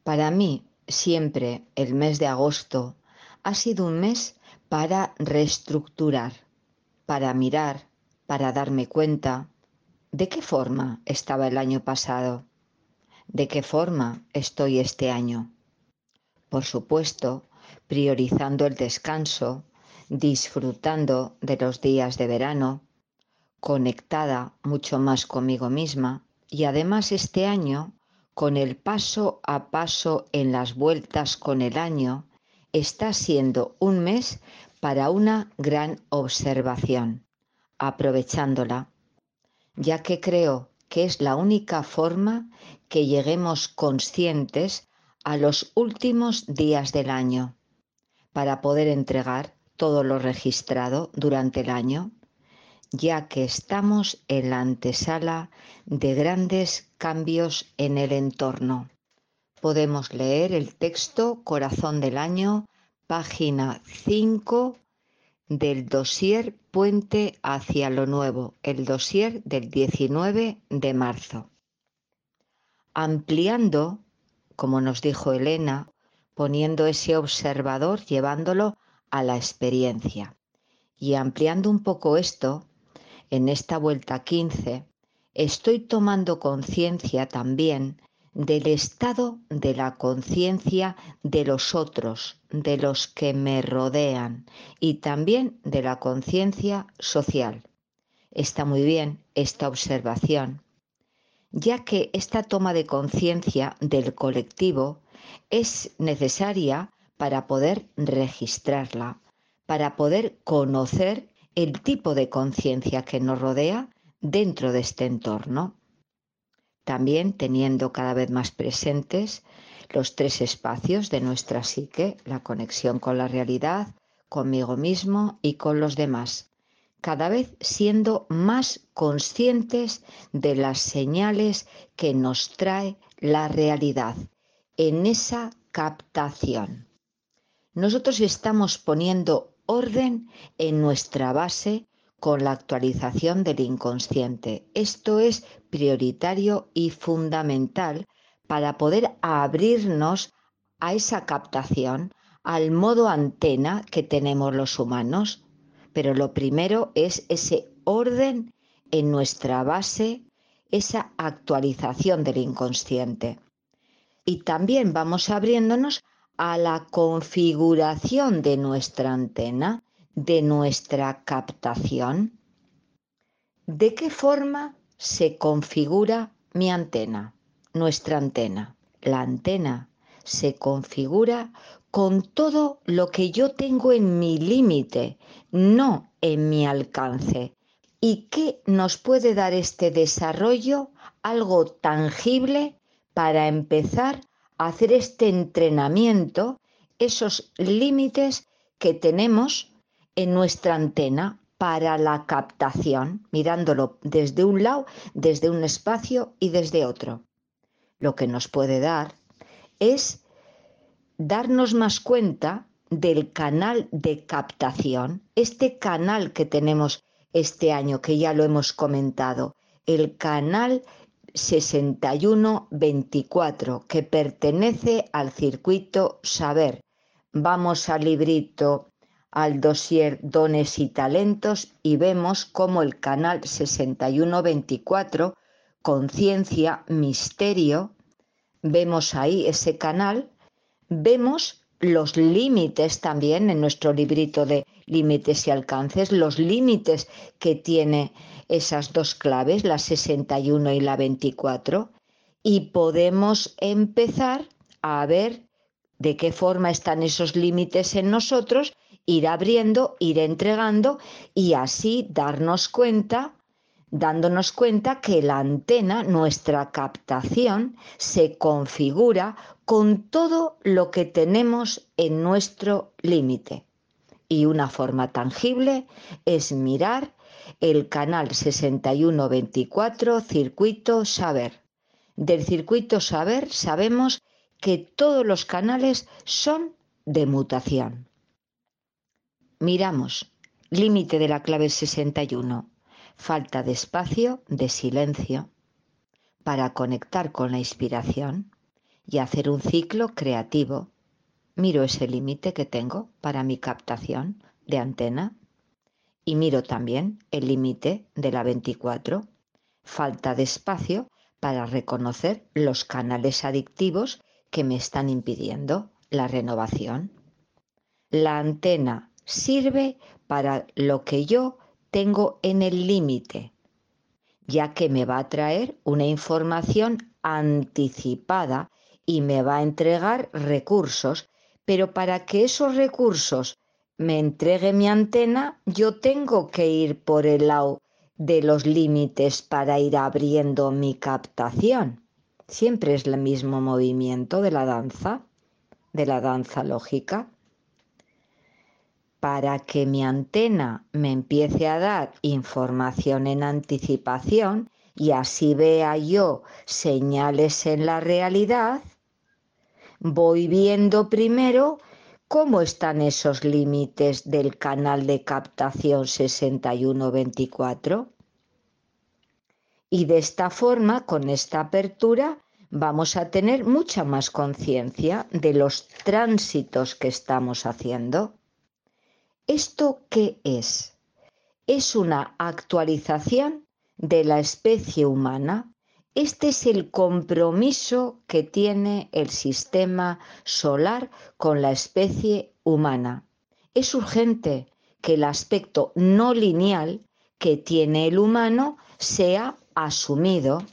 Para mí, siempre el mes de agosto ha sido un mes para reestructurar, para mirar, para darme cuenta de qué forma estaba el año pasado, de qué forma estoy este año. Por supuesto, priorizando el descanso, disfrutando de los días de verano, conectada mucho más conmigo misma y además este año, con el paso a paso en las vueltas con el año, está siendo un mes para una gran observación, aprovechándola, ya que creo que es la única forma que lleguemos conscientes a los últimos días del año, para poder entregar todo lo registrado durante el año, ya que estamos en la antesala de grandes cambios en el entorno. Podemos leer el texto Corazón del Año, página 5 del dossier Puente hacia lo Nuevo, el dossier del 19 de marzo. Ampliando, como nos dijo Elena, poniendo ese observador, llevándolo a la experiencia. Y ampliando un poco esto, en esta vuelta 15, estoy tomando conciencia también del estado de la conciencia de los otros, de los que me rodean y también de la conciencia social. Está muy bien esta observación, ya que esta toma de conciencia del colectivo es necesaria para poder registrarla, para poder conocer el tipo de conciencia que nos rodea dentro de este entorno. También teniendo cada vez más presentes los tres espacios de nuestra psique, la conexión con la realidad, conmigo mismo y con los demás, cada vez siendo más conscientes de las señales que nos trae la realidad en esa captación. Nosotros estamos poniendo orden en nuestra base con la actualización del inconsciente. Esto es prioritario y fundamental para poder abrirnos a esa captación, al modo antena que tenemos los humanos. Pero lo primero es ese orden en nuestra base, esa actualización del inconsciente. Y también vamos abriéndonos a la configuración de nuestra antena, de nuestra captación. ¿De qué forma se configura mi antena, nuestra antena? La antena se configura con todo lo que yo tengo en mi límite, no en mi alcance. ¿Y qué nos puede dar este desarrollo? Algo tangible para empezar a hacer este entrenamiento, esos límites que tenemos en nuestra antena para la captación, mirándolo desde un lado, desde un espacio y desde otro. Lo que nos puede dar es darnos más cuenta del canal de captación, este canal que tenemos este año, que ya lo hemos comentado, el canal 6124, que pertenece al circuito Saber. Vamos al librito, al dossier Dones y Talentos y vemos cómo el canal 6124, Conciencia, Misterio, vemos ahí ese canal. Vemos los límites también en nuestro librito de límites y alcances, los límites que tiene esas dos claves, la 61 y la 24, y podemos empezar a ver de qué forma están esos límites en nosotros, ir abriendo, ir entregando y así dándonos cuenta que la antena, nuestra captación, se configura con todo lo que tenemos en nuestro límite. Y una forma tangible es mirar el canal 6124 Circuito Saber. Del Circuito Saber sabemos que todos los canales son de mutación. Miramos, límite de la clave 61. Falta de espacio, de silencio, para conectar con la inspiración. y hacer un ciclo creativo. Miro ese límite que tengo para mi captación de antena y miro también el límite de la 24. Falta de espacio para reconocer los canales adictivos que me están impidiendo la renovación. La antena sirve para lo que yo tengo en el límite, ya que me va a traer una información anticipada y me va a entregar recursos, pero para que esos recursos me entregue mi antena, yo tengo que ir por el lado de los límites para ir abriendo mi captación. Siempre es el mismo movimiento de la danza lógica. Para que mi antena me empiece a dar información en anticipación y así vea yo señales en la realidad, voy viendo primero cómo están esos límites del canal de captación 6124. Y de esta forma, con esta apertura, vamos a tener mucha más conciencia de los tránsitos que estamos haciendo. ¿Esto qué es? Es una actualización de la especie humana. Este es el compromiso que tiene el sistema solar con la especie humana. Es urgente que el aspecto no lineal que tiene el humano sea asumido.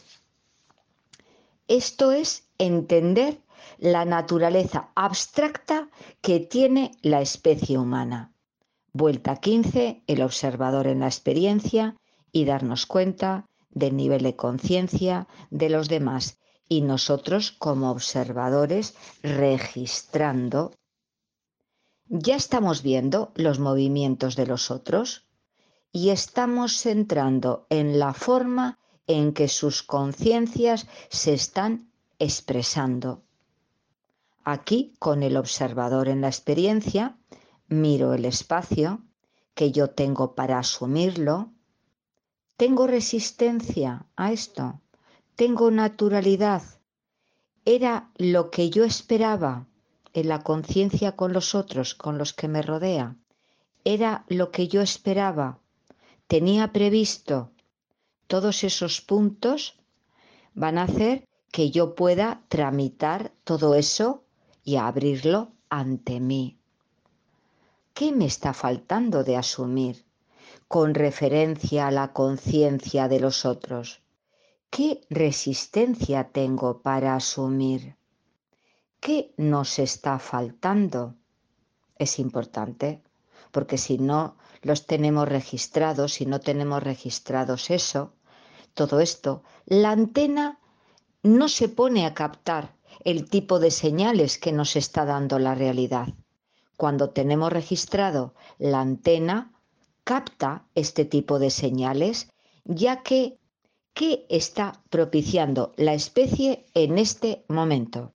Esto es entender la naturaleza abstracta que tiene la especie humana. Vuelta 15, el observador en la experiencia y darnos cuenta del nivel de conciencia de los demás y nosotros como observadores registrando. Ya estamos viendo los movimientos de los otros y estamos entrando en la forma en que sus conciencias se están expresando. Aquí, con el observador en la experiencia, miro el espacio que yo tengo para asumirlo. ¿Tengo resistencia a esto? ¿Tengo naturalidad? ¿Era lo que yo esperaba en la conciencia con los otros, con los que me rodea? ¿Era lo que yo esperaba? ¿Tenía previsto? Todos esos puntos van a hacer que yo pueda tramitar todo eso y abrirlo ante mí. ¿Qué me está faltando de asumir con referencia a la conciencia de los otros? ¿Qué resistencia tengo para asumir? ¿Qué nos está faltando? Es importante, porque si no los tenemos registrados, si no tenemos registrados eso, todo esto, la antena no se pone a captar el tipo de señales que nos está dando la realidad. Cuando tenemos registrado la antena, capta este tipo de señales, ya que ¿qué está propiciando la especie en este momento?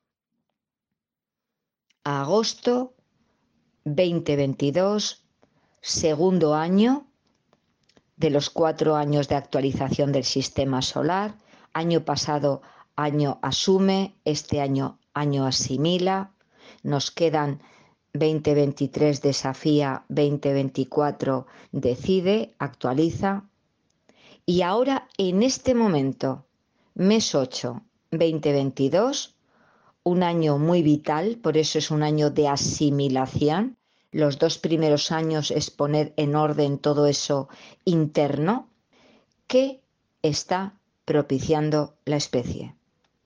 Agosto 2022, segundo año de los 4 años de actualización del sistema solar. Año pasado, año asume, este año asimila. Nos quedan 2023 desafía, 2024 decide, actualiza. Y ahora, en este momento, mes 8, 2022, un año muy vital, por eso es un año de asimilación. Los 2 primeros años es poner en orden todo eso interno que está propiciando la especie.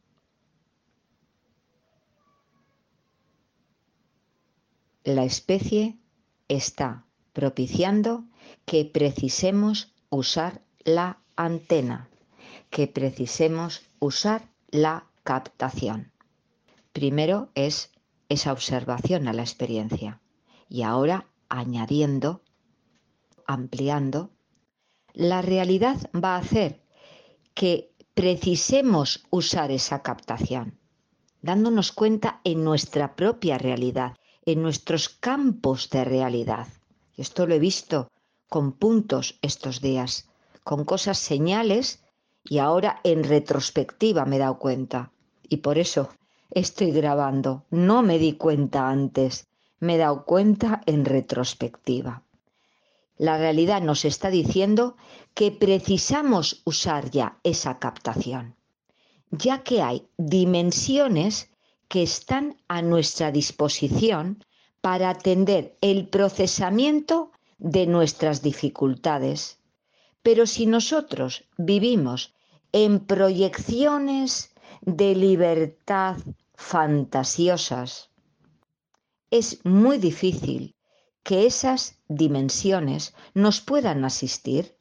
La especie está propiciando que precisemos usar la antena, que precisemos usar la captación. Primero es esa observación a la experiencia y ahora añadiendo, ampliando, la realidad va a hacer que precisemos usar esa captación, dándonos cuenta en nuestra propia realidad, en nuestros campos de realidad. Esto lo he visto con puntos estos días, con cosas señales y ahora en retrospectiva me he dado cuenta. Y por eso estoy grabando. No me di cuenta antes, me he dado cuenta en retrospectiva. La realidad nos está diciendo que precisamos usar ya esa captación, ya que hay dimensiones que están a nuestra disposición para atender el procesamiento de nuestras dificultades. Pero si nosotros vivimos en proyecciones de libertad fantasiosas, es muy difícil que esas dimensiones nos puedan asistir.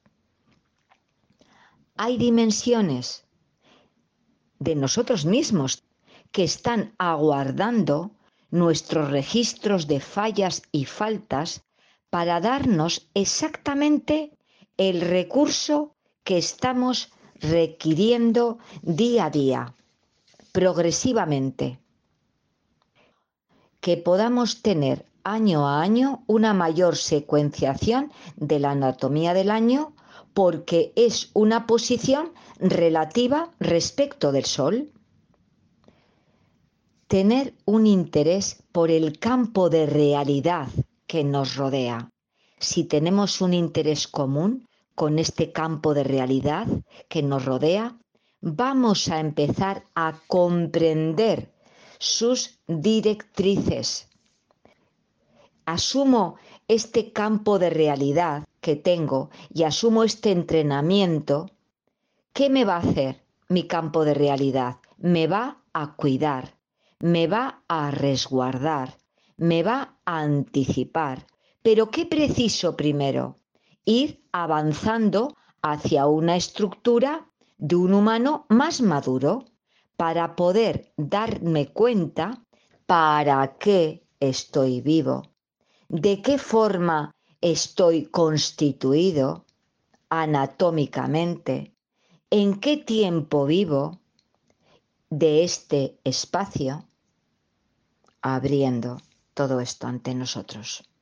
Hay dimensiones de nosotros mismos que están aguardando nuestros registros de fallas y faltas para darnos exactamente el recurso que estamos requiriendo día a día, progresivamente. Que podamos tener año a año una mayor secuenciación de la anatomía del año porque es una posición relativa respecto del Sol. Tener un interés por el campo de realidad que nos rodea. Si tenemos un interés común con este campo de realidad que nos rodea, vamos a empezar a comprender sus directrices. Asumo este campo de realidad que tengo y asumo este entrenamiento. ¿Qué me va a hacer mi campo de realidad? Me va a cuidar, me va a resguardar, me va a anticipar. ¿Pero qué preciso primero? Ir avanzando hacia una estructura de un humano más maduro para poder darme cuenta para qué estoy vivo, de qué forma estoy constituido anatómicamente, en qué tiempo vivo de este espacio, abriendo todo esto ante nosotros.